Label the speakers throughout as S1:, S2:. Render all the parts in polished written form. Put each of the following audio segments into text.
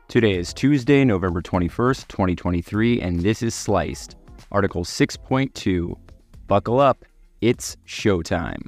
S1: Today is Tuesday, November 21st, 2023, and this is Sliced, Article 6.2. Buckle up, it's showtime.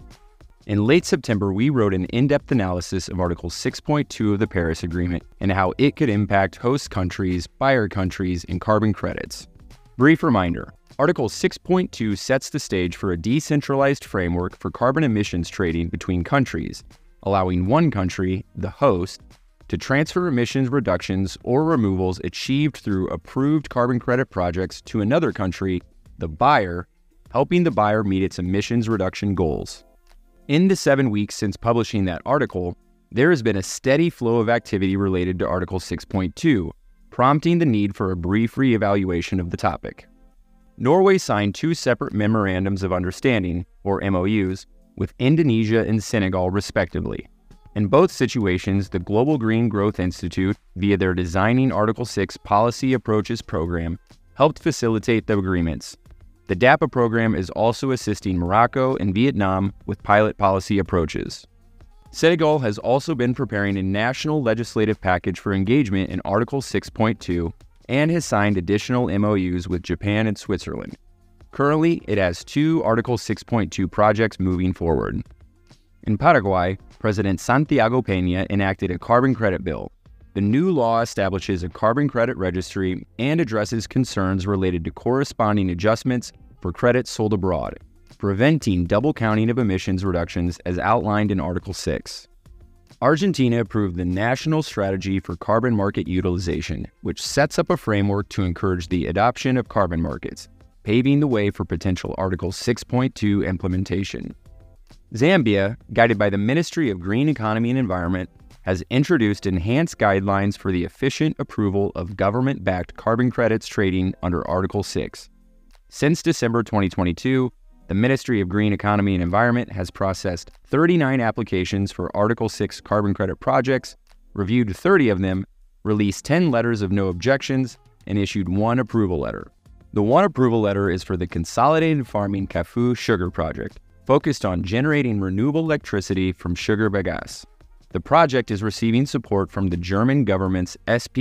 S1: In late September, we wrote an in-depth analysis of Article 6.2 of the Paris Agreement and how it could impact host countries, buyer countries, and carbon credits. Brief reminder, Article 6.2 sets the stage for a decentralized framework for carbon emissions trading between countries, allowing one country, the host, to transfer emissions reductions or removals achieved through approved carbon credit projects to another country, the buyer, helping the buyer meet its emissions reduction goals. In the 7 weeks since publishing that article, there has been a steady flow of activity related to Article 6.2, prompting the need for a brief reevaluation of the topic. Norway signed 2 separate Memorandums of Understanding, or MOUs, with Indonesia and Senegal respectively. In both situations, the Global Green Growth Institute, via their Designing Article 6 Policy Approaches program, helped facilitate the agreements. The DAPA program is also assisting Morocco and Vietnam with pilot policy approaches. Senegal has also been preparing a national legislative package for engagement in Article 6.2 and has signed additional MOUs with Japan and Switzerland. Currently, it has 2 Article 6.2 projects moving forward. In Paraguay, President Santiago Peña enacted a carbon credit bill. The new law establishes a carbon credit registry and addresses concerns related to corresponding adjustments for credits sold abroad, preventing double counting of emissions reductions as outlined in Article 6. Argentina approved the National Strategy for Carbon Market Utilization, which sets up a framework to encourage the adoption of carbon markets, paving the way for potential Article 6.2 implementation. Zambia, guided by the Ministry of Green Economy and Environment, has introduced enhanced guidelines for the efficient approval of government-backed carbon credits trading under Article 6. Since December 2022, the Ministry of Green Economy and Environment has processed 39 applications for Article 6 carbon credit projects, reviewed 30 of them, released 10 letters of no objections, and issued 1 approval letter. The 1 approval letter is for the Consolidated Farming Cafu Sugar Project, focused on generating renewable electricity from sugar bagasse. The project is receiving support from the German government's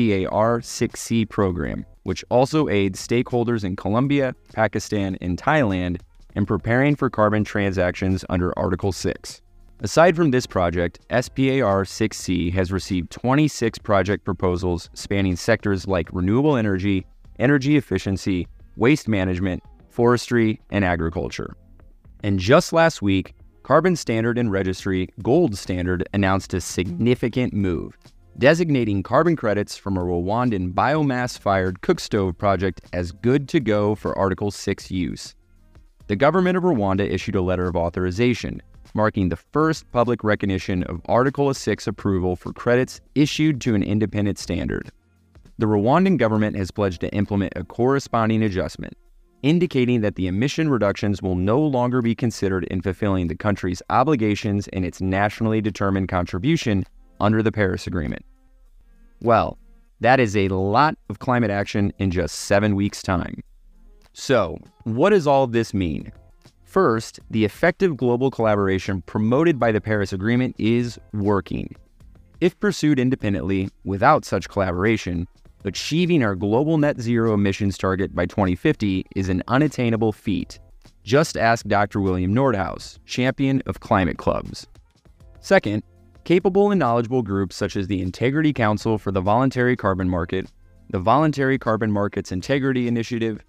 S1: SPAR-6C program, which also aids stakeholders in Colombia, Pakistan, and Thailand in preparing for carbon transactions under Article 6. Aside from this project, SPAR-6C has received 26 project proposals spanning sectors like renewable energy, energy efficiency, waste management, forestry, and agriculture. And just last week, Carbon Standard and Registry Gold Standard announced a significant move, designating carbon credits from a Rwandan biomass-fired cook stove project as good to go for Article 6 use. The government of Rwanda issued a letter of authorization, marking the first public recognition of Article 6 approval for credits issued to an independent standard. The Rwandan government has pledged to implement a corresponding adjustment, indicating that the emission reductions will no longer be considered in fulfilling the country's obligations in its nationally determined contribution under the Paris Agreement. Well, that is a lot of climate action in just 7 weeks' time. So, what does all of this mean? First, the effective global collaboration promoted by the Paris Agreement is working. If pursued independently, without such collaboration, achieving our global net zero emissions target by 2050 is an unattainable feat. Just ask Dr. William Nordhaus, champion of climate clubs. Second, capable and knowledgeable groups such as the Integrity Council for the Voluntary Carbon Market, the Voluntary Carbon Markets Integrity Initiative,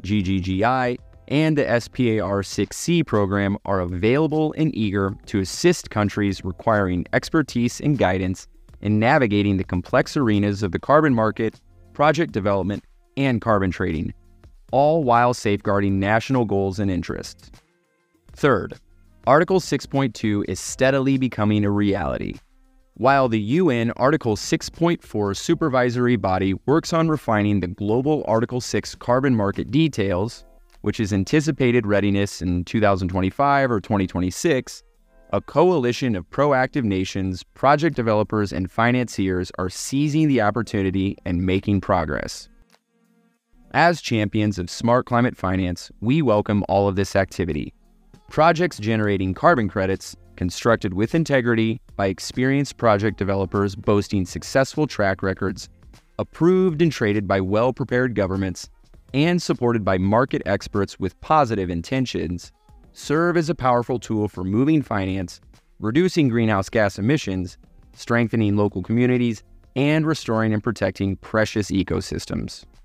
S1: GGGI, and the SPAR-6C program are available and eager to assist countries requiring expertise and guidance in navigating the complex arenas of the carbon market, project development, and carbon trading, all while safeguarding national goals and interests. Third, Article 6.2 is steadily becoming a reality. While the UN Article 6.4 supervisory body works on refining the global Article 6 carbon market details, which is anticipated readiness in 2025 or 2026, a coalition of proactive nations, project developers, and financiers are seizing the opportunity and making progress. As champions of smart climate finance, we welcome all of this activity. Projects generating carbon credits, constructed with integrity by experienced project developers boasting successful track records, approved and traded by well-prepared governments, and supported by market experts with positive intentions, serve as a powerful tool for moving finance, reducing greenhouse gas emissions, strengthening local communities, and restoring and protecting precious ecosystems.